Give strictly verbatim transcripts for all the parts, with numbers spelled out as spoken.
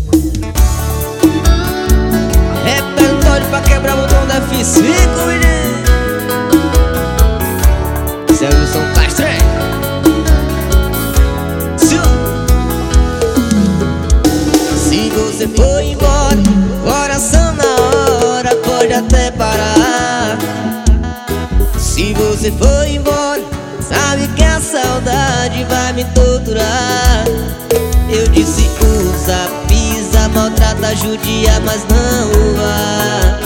Repertório pra quebrar o botão da F cinco, menino. Esse é o Wilson Castro. Se você for embora, coração na hora pode até parar. Se você for embora, sabe que a saudade vai me torturar. Eu disse usa, pisa, maltrata, judia, mas não vá.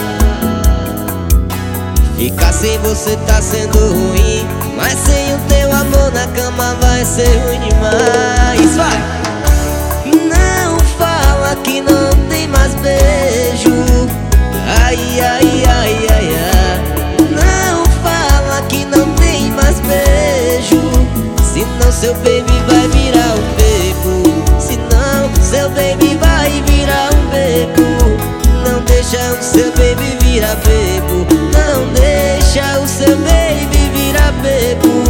Ficar sem você tá sendo ruim, mas sem o teu amor na cama vai ser ruim demais. Vai! Não fala que não tem mais beijo. Ai, ai, ai, ai, ai. Não fala que não tem mais beijo, senão seu baby vai virar um bebo. Senão seu baby vai virar um bebo. Não deixa o seu baby virar bebo. Não deixa o seu baby virar bebo.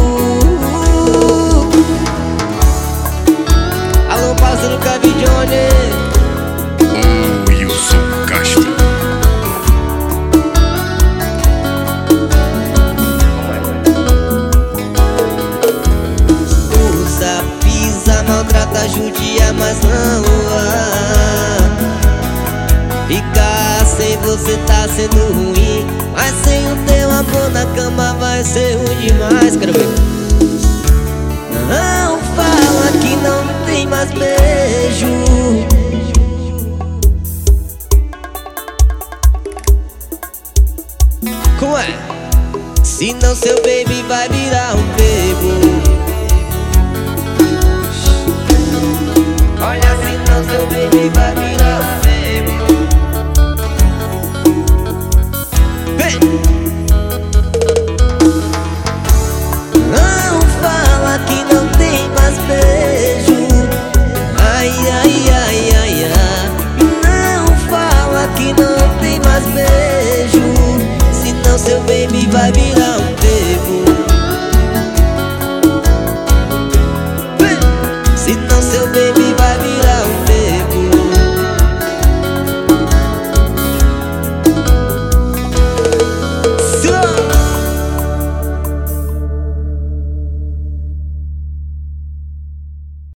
Alô, parceiro Cavi Johnny. O Wilson Castro. Usa, pisa, maltrata, judia, mas não vá. Ficar sem você tá sendo ruim, mas sem o teu amor na cama vai ser ruim demais. Quero ver. Não fala que não tem mais beijo. Como é? Senão seu baby vai virar um bebo. Olha, senão seu baby vai virar um bebo. Vem! Não fala que não tem mais beijo. Ai, ai, ai, ai, ai. Não fala que não tem mais beijo, senão seu baby vai virar um